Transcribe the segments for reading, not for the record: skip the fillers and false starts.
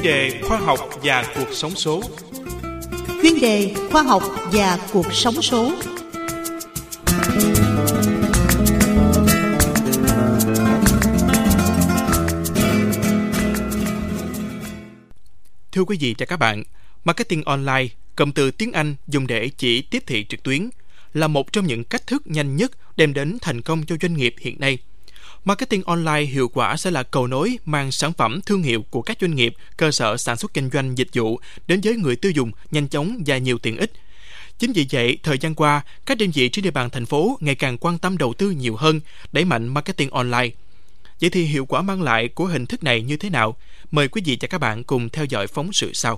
đề khoa học và cuộc sống số. Chuyên đề khoa học và cuộc sống số. Thưa quý vị và các bạn, marketing online, cụm từ tiếng Anh dùng để chỉ tiếp thị trực tuyến, là một trong những cách thức nhanh nhất đem đến thành công cho doanh nghiệp hiện nay. Marketing online hiệu quả sẽ là cầu nối mang sản phẩm thương hiệu của các doanh nghiệp, cơ sở sản xuất kinh doanh dịch vụ đến với người tiêu dùng nhanh chóng và nhiều tiện ích. Chính vì vậy, thời gian qua, các đơn vị trên địa bàn thành phố ngày càng quan tâm đầu tư nhiều hơn, đẩy mạnh marketing online. Vậy thì hiệu quả mang lại của hình thức này như thế nào? Mời quý vị và các bạn cùng theo dõi phóng sự sau.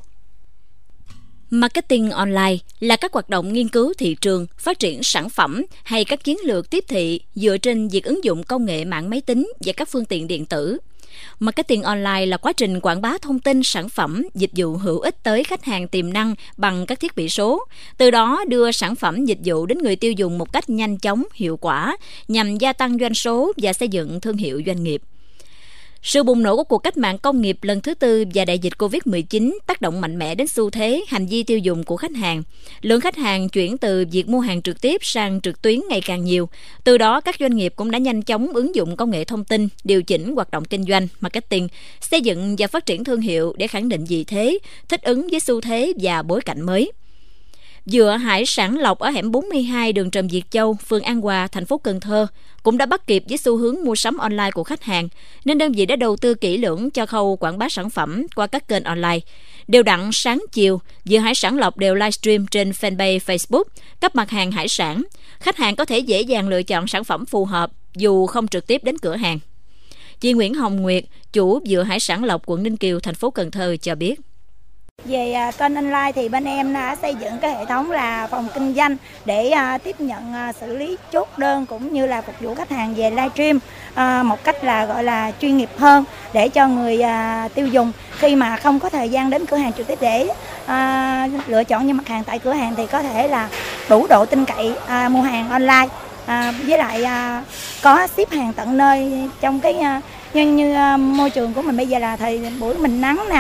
Marketing online là các hoạt động nghiên cứu thị trường, phát triển sản phẩm hay các chiến lược tiếp thị dựa trên việc ứng dụng công nghệ mạng máy tính và các phương tiện điện tử. Marketing online là quá trình quảng bá thông tin, sản phẩm, dịch vụ hữu ích tới khách hàng tiềm năng bằng các thiết bị số, từ đó đưa sản phẩm, dịch vụ đến người tiêu dùng một cách nhanh chóng, hiệu quả, nhằm gia tăng doanh số và xây dựng thương hiệu doanh nghiệp. Sự bùng nổ của cuộc cách mạng công nghiệp lần thứ tư và đại dịch Covid-19 tác động mạnh mẽ đến xu thế, hành vi tiêu dùng của khách hàng. Lượng khách hàng chuyển từ việc mua hàng trực tiếp sang trực tuyến ngày càng nhiều. Từ đó, các doanh nghiệp cũng đã nhanh chóng ứng dụng công nghệ thông tin, điều chỉnh hoạt động kinh doanh, marketing, xây dựng và phát triển thương hiệu để khẳng định vị thế, thích ứng với xu thế và bối cảnh mới. Dựa hải sản lộc ở hẻm 42 đường Trần Việt Châu, phường An Hòa, thành phố Cần Thơ cũng đã bắt kịp với xu hướng mua sắm online của khách hàng, nên đơn vị đã đầu tư kỹ lưỡng cho khâu quảng bá sản phẩm qua các kênh online. Đều đặn sáng chiều, Dựa hải sản lộc đều livestream trên fanpage Facebook các mặt hàng hải sản. Khách hàng có thể dễ dàng lựa chọn sản phẩm phù hợp dù không trực tiếp đến cửa hàng. Chị Nguyễn Hồng Nguyệt, chủ Dựa hải sản lộc, quận Ninh Kiều, thành phố Cần Thơ cho biết. Về kênh online thì bên em đã xây dựng cái hệ thống là phòng kinh doanh để tiếp nhận xử lý chốt đơn cũng như là phục vụ khách hàng về livestream một cách là gọi là chuyên nghiệp hơn, để cho người tiêu dùng khi mà không có thời gian đến cửa hàng trực tiếp để lựa chọn những mặt hàng tại cửa hàng thì có thể là đủ độ tin cậy mua hàng online, với lại có ship hàng tận nơi trong cái như môi trường của mình bây giờ là thời buổi mình nắng nè,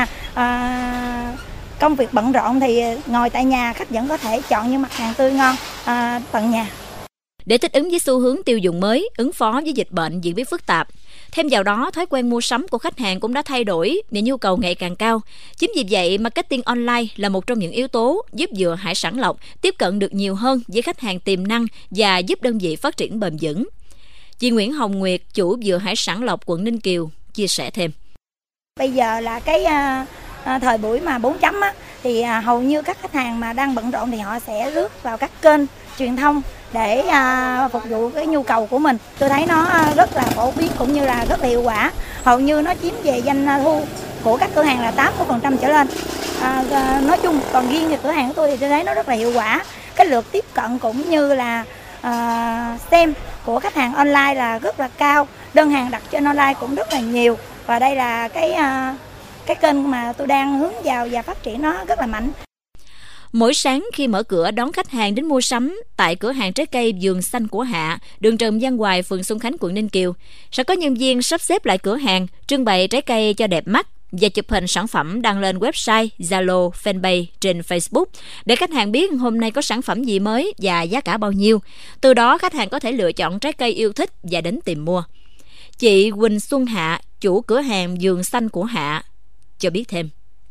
công việc bận rộn thì ngồi tại nhà khách vẫn có thể chọn những mặt hàng tươi ngon tận nhà. Để thích ứng với xu hướng tiêu dùng mới, ứng phó với dịch bệnh diễn biến phức tạp, thêm vào đó thói quen mua sắm của khách hàng cũng đã thay đổi nên nhu cầu ngày càng cao. Chính vì vậy, marketing online là một trong những yếu tố giúp Dựa hải sản lộc tiếp cận được nhiều hơn với khách hàng tiềm năng và giúp đơn vị phát triển bền vững. Chị Nguyễn Hồng Nguyệt, chủ Dựa hải sản lộc, quận Ninh Kiều chia sẻ thêm. Bây giờ là cái thời buổi mà 4 chấm á, thì hầu như các khách hàng mà đang bận rộn thì họ sẽ lướt vào các kênh truyền thông để phục vụ cái nhu cầu của mình. Tôi thấy nó rất là phổ biến cũng như là rất là hiệu quả. Hầu như nó chiếm về doanh thu của các cửa hàng là 80% trở lên. Nói chung, còn riêng về cửa hàng của tôi thì tôi thấy nó rất là hiệu quả. Cái lượt tiếp cận cũng như là xem của khách hàng online là rất là cao. Đơn hàng đặt trên online cũng rất là nhiều. Và đây là cái kênh mà tôi đang hướng vào và phát triển nó rất là mạnh. Mỗi sáng khi mở cửa đón khách hàng đến mua sắm tại cửa hàng trái cây Vườn Xanh của Hạ, đường Trần Văn Hoài, phường Xuân Khánh, quận Ninh Kiều, sẽ có nhân viên sắp xếp lại cửa hàng, trưng bày trái cây cho đẹp mắt và chụp hình sản phẩm đăng lên website, Zalo, fanpage trên Facebook để khách hàng biết hôm nay có sản phẩm gì mới và giá cả bao nhiêu. Từ đó khách hàng có thể lựa chọn trái cây yêu thích và đến tìm mua. Chị Quỳnh Xuân Hạ, chủ cửa hàng Vườn Xanh của Hạ cho biết thêm.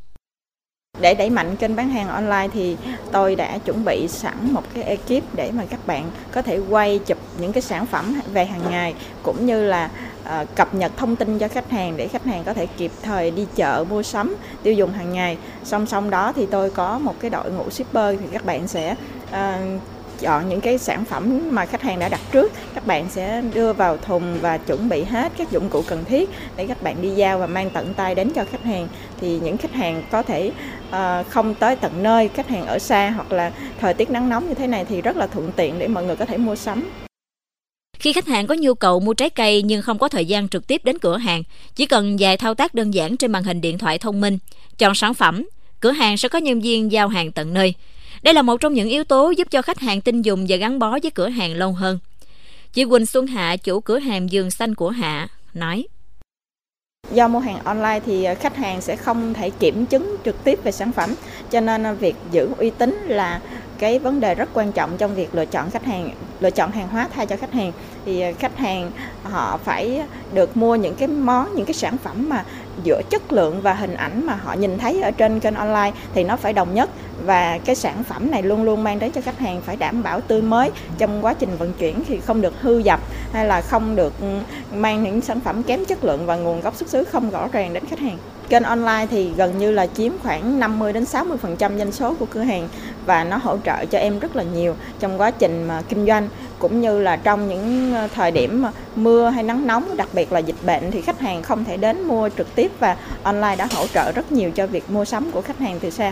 Để đẩy mạnh kênh bán hàng online thì tôi đã chuẩn bị sẵn một cái ekip để mà các bạn có thể quay chụp những cái sản phẩm về hàng ngày, cũng như là cập nhật thông tin cho khách hàng để khách hàng có thể kịp thời đi chợ mua sắm tiêu dùng hàng ngày. Song song đó thì tôi có một cái đội ngũ shipper, thì các bạn sẽ chọn những cái sản phẩm mà khách hàng đã đặt trước, các bạn sẽ đưa vào thùng và chuẩn bị hết các dụng cụ cần thiết để các bạn đi giao và mang tận tay đến cho khách hàng. Thì những khách hàng có thể không tới tận nơi, khách hàng ở xa hoặc là thời tiết nắng nóng như thế này thì rất là thuận tiện để mọi người có thể mua sắm. Khi khách hàng có nhu cầu mua trái cây nhưng không có thời gian trực tiếp đến cửa hàng, chỉ cần vài thao tác đơn giản trên màn hình điện thoại thông minh, chọn sản phẩm, cửa hàng sẽ có nhân viên giao hàng tận nơi. Đây là một trong những yếu tố giúp cho khách hàng tin dùng và gắn bó với cửa hàng lâu hơn. Chị Quỳnh Xuân Hạ, chủ cửa hàng Vườn Xanh của Hạ, nói. Do mua hàng online thì khách hàng sẽ không thể kiểm chứng trực tiếp về sản phẩm, cho nên việc giữ uy tín là cái vấn đề rất quan trọng trong việc lựa chọn hàng hóa thay cho khách hàng. Thì khách hàng họ phải được mua những cái sản phẩm mà giữa chất lượng và hình ảnh mà họ nhìn thấy ở trên kênh online thì nó phải đồng nhất, và cái sản phẩm này luôn luôn mang đến cho khách hàng phải đảm bảo tươi mới trong quá trình vận chuyển, thì không được hư dập hay là không được mang những sản phẩm kém chất lượng và nguồn gốc xuất xứ không rõ ràng đến khách hàng. Kênh online thì gần như là chiếm khoảng 50-60% doanh số của cửa hàng, và nó hỗ trợ cho em rất là nhiều trong quá trình mà kinh doanh, cũng như là trong những thời điểm mà mưa hay nắng nóng, đặc biệt là dịch bệnh thì khách hàng không thể đến mua trực tiếp, và online đã hỗ trợ rất nhiều cho việc mua sắm của khách hàng từ xa.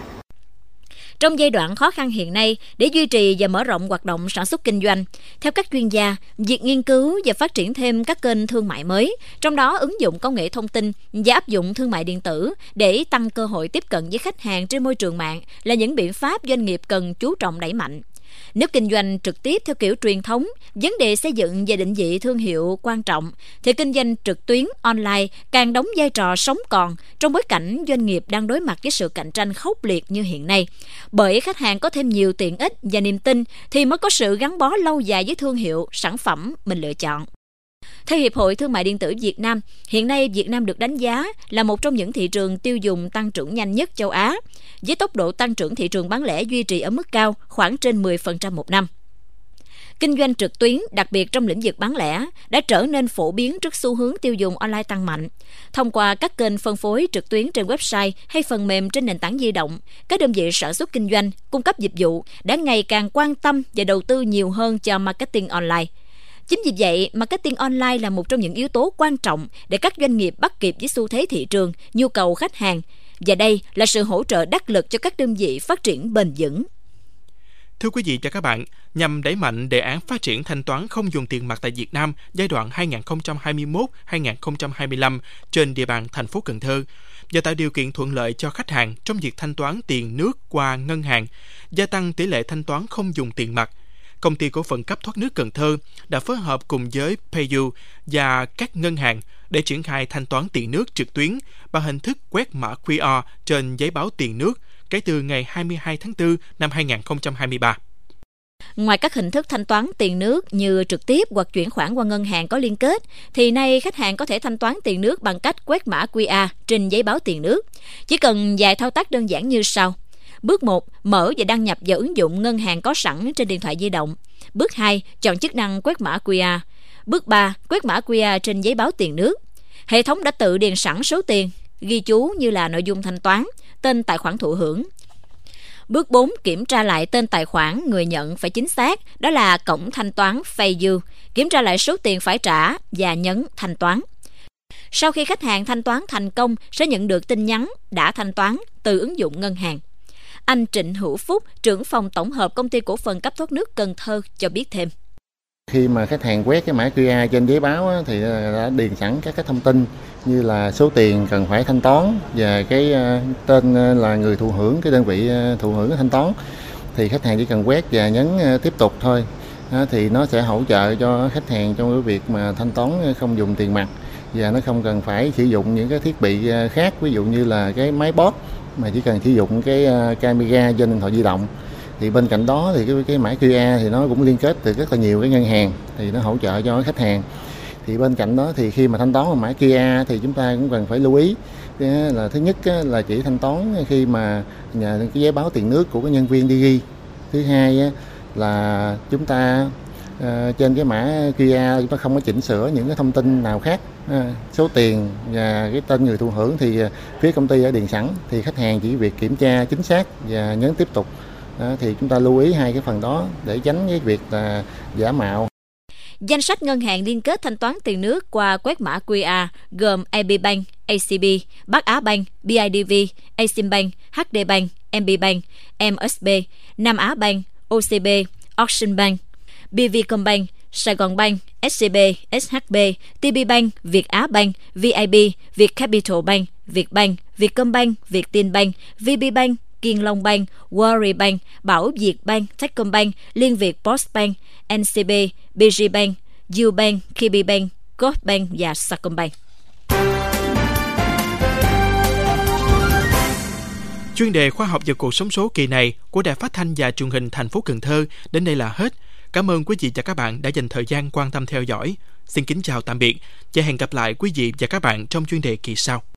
Trong giai đoạn khó khăn hiện nay, để duy trì và mở rộng hoạt động sản xuất kinh doanh, theo các chuyên gia, việc nghiên cứu và phát triển thêm các kênh thương mại mới, trong đó ứng dụng công nghệ thông tin và áp dụng thương mại điện tử để tăng cơ hội tiếp cận với khách hàng trên môi trường mạng là những biện pháp doanh nghiệp cần chú trọng đẩy mạnh. Nếu kinh doanh trực tiếp theo kiểu truyền thống, vấn đề xây dựng và định vị thương hiệu quan trọng, thì kinh doanh trực tuyến online càng đóng vai trò sống còn trong bối cảnh doanh nghiệp đang đối mặt với sự cạnh tranh khốc liệt như hiện nay. Bởi khách hàng có thêm nhiều tiện ích và niềm tin thì mới có sự gắn bó lâu dài với thương hiệu, sản phẩm mình lựa chọn. Theo Hiệp hội Thương mại điện tử Việt Nam, hiện nay Việt Nam được đánh giá là một trong những thị trường tiêu dùng tăng trưởng nhanh nhất châu Á, với tốc độ tăng trưởng thị trường bán lẻ duy trì ở mức cao, khoảng trên 10% một năm. Kinh doanh trực tuyến, đặc biệt trong lĩnh vực bán lẻ, đã trở nên phổ biến trước xu hướng tiêu dùng online tăng mạnh. Thông qua các kênh phân phối trực tuyến trên website hay phần mềm trên nền tảng di động, các đơn vị sản xuất kinh doanh, cung cấp dịch vụ đã ngày càng quan tâm và đầu tư nhiều hơn cho marketing online. Chính vì vậy, marketing online là một trong những yếu tố quan trọng để các doanh nghiệp bắt kịp với xu thế thị trường, nhu cầu khách hàng. Và đây là sự hỗ trợ đắc lực cho các đơn vị phát triển bền vững. Thưa quý vị và các bạn, nhằm đẩy mạnh đề án phát triển thanh toán không dùng tiền mặt tại Việt Nam giai đoạn 2021-2025 trên địa bàn thành phố Cần Thơ và tạo điều kiện thuận lợi cho khách hàng trong việc thanh toán tiền nước qua ngân hàng, gia tăng tỷ lệ thanh toán không dùng tiền mặt, Công ty cổ phần cấp thoát nước Cần Thơ đã phối hợp cùng với PayU và các ngân hàng để triển khai thanh toán tiền nước trực tuyến bằng hình thức quét mã QR trên giấy báo tiền nước kể từ ngày 22 tháng 4 năm 2023. Ngoài các hình thức thanh toán tiền nước như trực tiếp hoặc chuyển khoản qua ngân hàng có liên kết, thì nay khách hàng có thể thanh toán tiền nước bằng cách quét mã QR trên giấy báo tiền nước. Chỉ cần vài thao tác đơn giản như sau. Bước 1. Mở và đăng nhập vào ứng dụng ngân hàng có sẵn trên điện thoại di động. Bước 2. Chọn chức năng quét mã QR. Bước 3. Quét mã QR trên giấy báo tiền nước. Hệ thống đã tự điền sẵn số tiền, ghi chú như là nội dung thanh toán, tên tài khoản thụ hưởng. Bước 4. Kiểm tra lại tên tài khoản người nhận phải chính xác, đó là cổng thanh toán PayU. Kiểm tra lại số tiền phải trả và nhấn thanh toán. Sau khi khách hàng thanh toán thành công, sẽ nhận được tin nhắn đã thanh toán từ ứng dụng ngân hàng. Anh Trịnh Hữu Phúc, trưởng phòng tổng hợp Công ty cổ phần cấp thoát nước Cần Thơ cho biết thêm. Khi mà khách hàng quét cái mã QR trên giấy báo thì đã điền sẵn các cái thông tin như là số tiền cần phải thanh toán và cái tên là người thụ hưởng, cái đơn vị thụ hưởng thanh toán. Thì khách hàng chỉ cần quét và nhấn tiếp tục thôi. Thì nó sẽ hỗ trợ cho khách hàng trong cái việc mà thanh toán không dùng tiền mặt và nó không cần phải sử dụng những cái thiết bị khác, ví dụ như là cái máy POS, mà chỉ cần sử dụng cái camera trên điện thoại di động. Thì bên cạnh đó thì cái mã QR thì nó cũng liên kết từ rất là nhiều cái ngân hàng thì nó hỗ trợ cho khách hàng. Thì bên cạnh đó thì khi mà thanh toán bằng mã QR thì chúng ta cũng cần phải lưu ý là thứ nhất là chỉ thanh toán khi mà cái giấy báo tiền nước của cái nhân viên đi ghi. Thứ hai là chúng ta trên cái mã QR chúng ta không có chỉnh sửa những cái thông tin nào khác, số tiền và cái tên người thụ hưởng thì phía công ty đã điền sẵn, thì khách hàng chỉ việc kiểm tra chính xác và nhấn tiếp tục. Thì chúng ta lưu ý hai cái phần đó để tránh cái việc là giả mạo. Danh sách ngân hàng liên kết thanh toán tiền nước qua quét mã QR gồm AB Bank, ACB, Bắc Á Bank, BIDV, Eximbank, HD Bank, MB Bank, MSB, Nam Á Bank, OCB, Ocean Bank, BVcombank, Sài Gòn Bank, SCB, SHB, TB Bank, Việt Á Bank, VIB, Vietcapital Bank, Vietbank, Vietcombank, Vietinbank, VB Bank, Kiên Long Bank, Worry Bank, Bảo Việt Bank, Techcombank, Liên Việt Postbank, NCB, BG Bank, Ubank, KB Bank, Goldbank và Sacombank. Chuyên đề khoa học và cuộc sống số kỳ này của Đài Phát thanh và Truyền hình thành phố Cần Thơ đến đây là hết. Cảm ơn quý vị và các bạn đã dành thời gian quan tâm theo dõi. Xin kính chào tạm biệt và hẹn gặp lại quý vị và các bạn trong chuyên đề kỳ sau.